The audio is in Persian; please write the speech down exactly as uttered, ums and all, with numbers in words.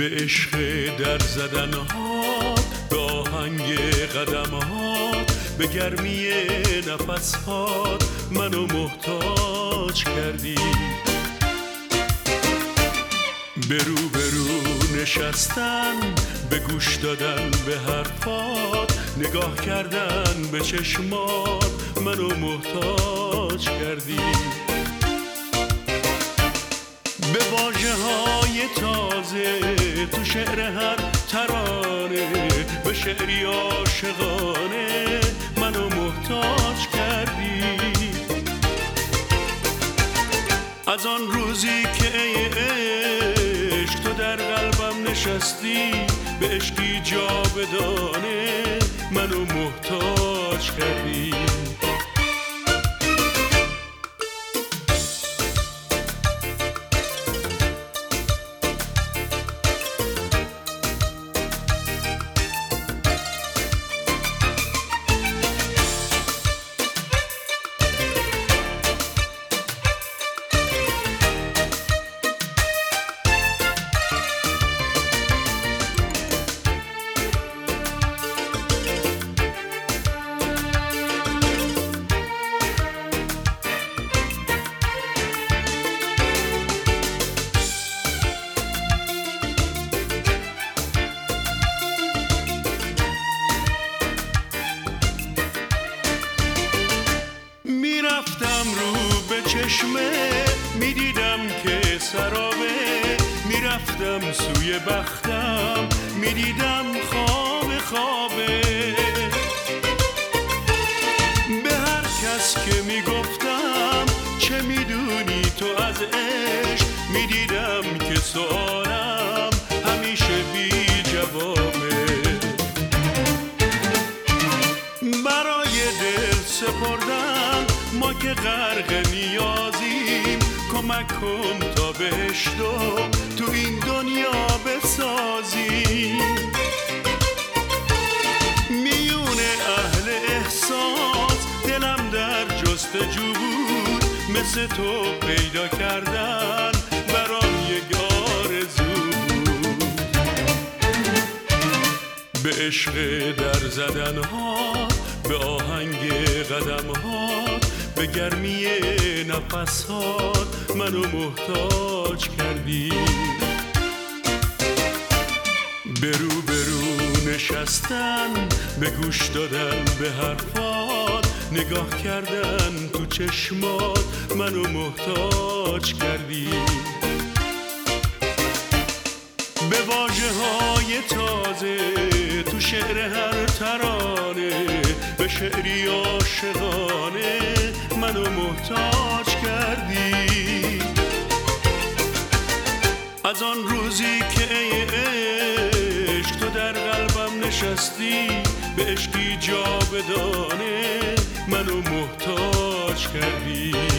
به عشق در زدنهات، به آهنگ قدمهات، به گرمی نفسهات منو محتاج کردی. به رو به رو نشستن، به گوش دادن به حرفات، نگاه کردن به چشمات منو محتاج کردی. به واژه های تازه تو شعر هر ترانه، به شعری عاشقانه منو محتاج کردی. از آن روزی که ای عشق تو در قلبم نشستی، به عشقی جاودانه منو محتاج کردی. میرفتم رو به چشمه، میدیدم که سرابه، میرفتم سوی بختم، میدیدم خواب خوابه. به هر کس که میگفتم چه میدونی تو از عشق، میدیدم که سوالم همیشه بی جوابه. برای دل سپردم ما که غرق نیازیم، کمک کن تا بهشتو تو این دنیا بسازیم. میون اهل احساس دلم در جستجو بود، مثل تو پیدا کردن برام یک آرزو بود. به عشق در زدنهات، به آهنگ قدمهات، به گرمی نفسهات منو محتاج کردی. به رو به رو نشستن، به گوش دادن به حرفات، نگاه کردن تو چشمات منو محتاج کردی. به واژه های تازه تو شعر هر ترانه، به شعری عاشقانه منو محتاج کردی. از آن روزی که ای عشق تو در قلبم نشستی، به عشقی جاودانه منو محتاج کردی.